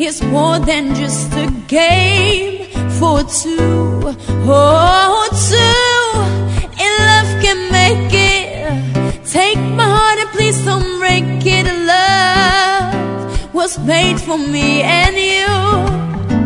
is more than just a game for two. Oh, two in love can make it. Take my heart and please don't break it. Love was made for me and you.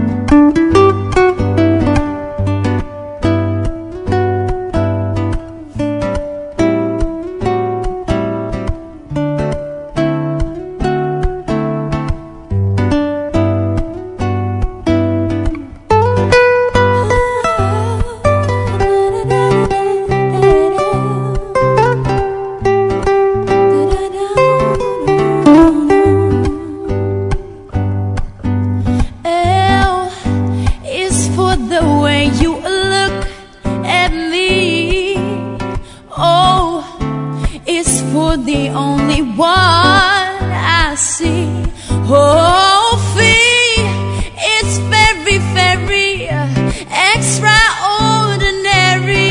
The only one I see. Oh, fee, it's very, very extraordinary.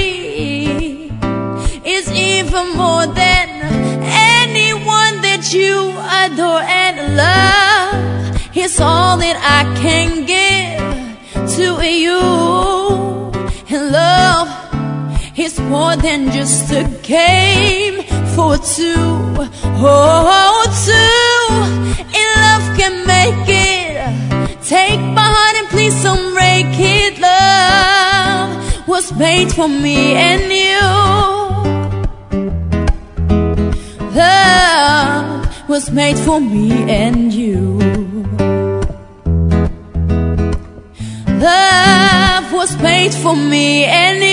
It's even more than anyone that you adore, and love is all that I can give to you. And love is more than just a game for two. Oh, two in love can make it. Take my heart and please don't break it. Love was made for me and you. Love was made for me and you. Love was made for me and you.